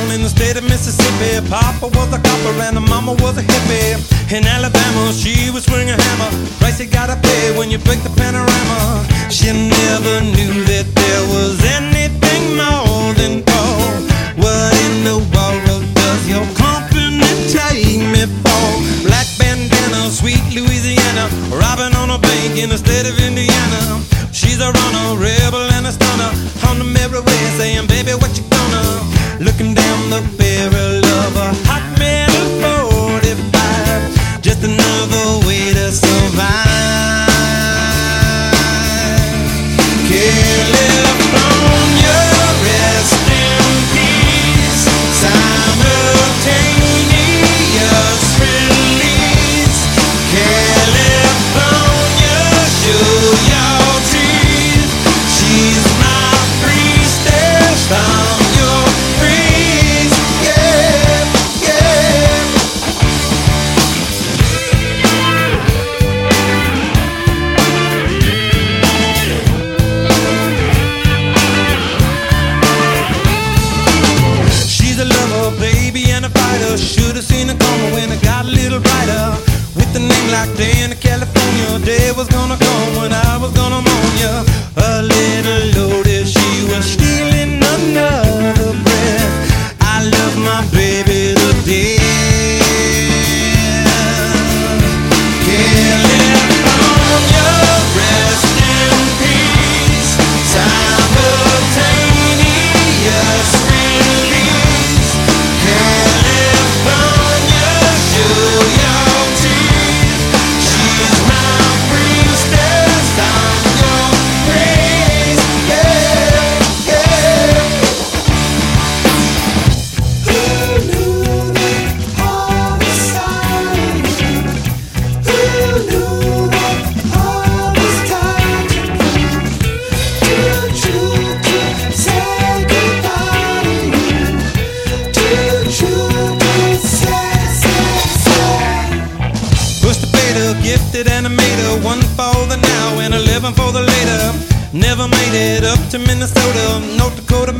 down in the state of Mississippi. Papa was a copper and the mama was a hippie. In Alabama, she was swinging a hammer. Price you gotta pay when you break the panorama. She never knew that there was anything more than gold. What in the world does your company take me for? Black bandana, sweet Louisiana, robbing on a bank in the state of Indiana. She's a runner, rebel and a stunner, on the merry way saying, baby, what you gonna? Looking down the barrel of a hot metal 45, just another way to survive. California, rest in peace. Simultaneous release. California, show your teeth. She's my priestess from your breeze. Yeah, yeah. She's a lover, baby, and a fighter. Should've seen her coming when it got a little brighter. With a name like Dana, California, day was gonna come when I was gonna mourn ya. A little loaded, she was stealing another breath. I love my baby to death. California, rest in peace. Simultaneous release. California, show your teeth. She's my priestess, I'm your praise. Yeah, yeah. Who knew that all was time? Who knew that all was time to truth to say goodbye to you? Truth to say. Push the beta, gifted animator, one for the now and 11 for the later. Never made it up to Minnesota, North Dakota,